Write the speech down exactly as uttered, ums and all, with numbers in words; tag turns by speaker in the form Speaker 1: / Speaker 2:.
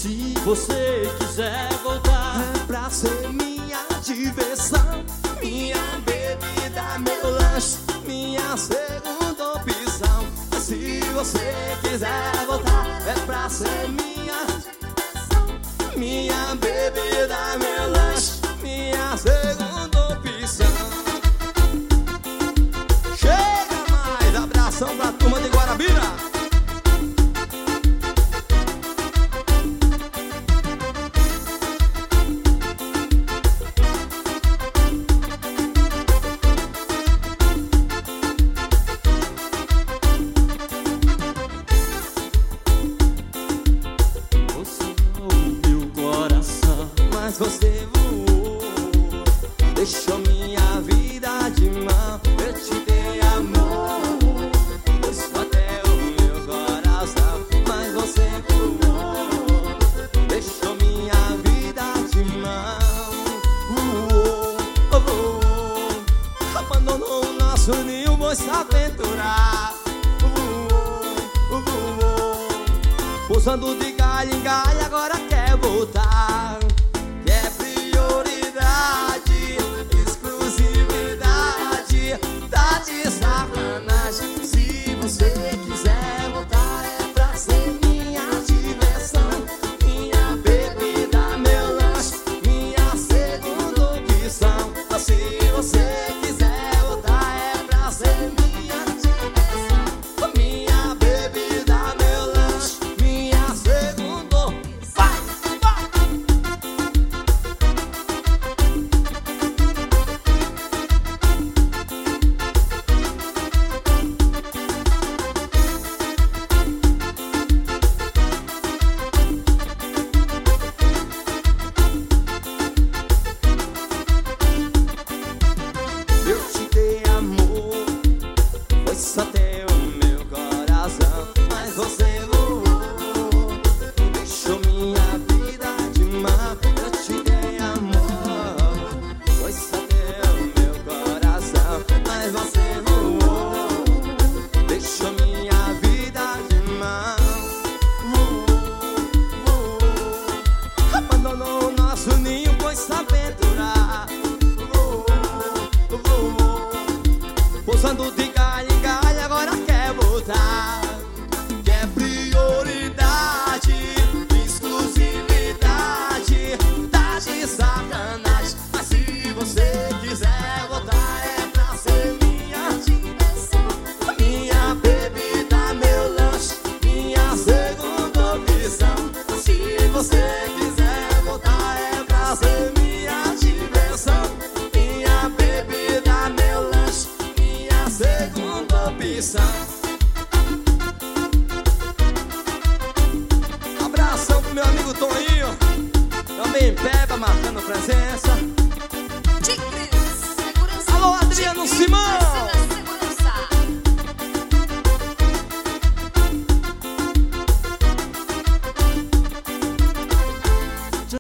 Speaker 1: Se você quiser voltar,
Speaker 2: é pra ser minha diversão, minha bebida, meu lanche, minha segunda opção. Se você quiser voltar, é pra ser minha minha bebida, meu lanche, minha segunda opção. Chega mais, abração pra turma de Guarabira. Você voou, deixou minha vida de mão. Eu te dei amor, pôs até o meu coração. Mas você voou, deixou minha vida de mão. Voou, voou, abandonou o nosso ninho, foi se aventurar. Voou, voou, pousando de galho em galho, agora quer voltar. Se você quiser voltar, é pra ser minha diversão, minha bebida, meu lanche, minha segunda opção. Se você quiser voltar, é pra ser minha diversão, minha bebida, meu lanche, minha segunda opção. Até o meu coração, mas você voou, deixou minha vida de mão. Eu te dei amor, foi até o meu coração, mas você voou, deixou minha vida de mão. Voou, voou, abandonou o nosso ninho, foi se aventurar. Voou, voou, pousando de galho em galho, agora quer voltar. Quer prioridade, exclusividade, tá de sacanagem. Mas se você quiser voltar, é pra ser minha diversão, minha bebida, meu lanche, minha segunda opção. Se você quiser voltar, é pra ser minha diversão, minha bebida, meu lanche, minha segunda opção. Abração pro meu amigo Toninho, também Peba marcando presença. Alô, Adriano Simão.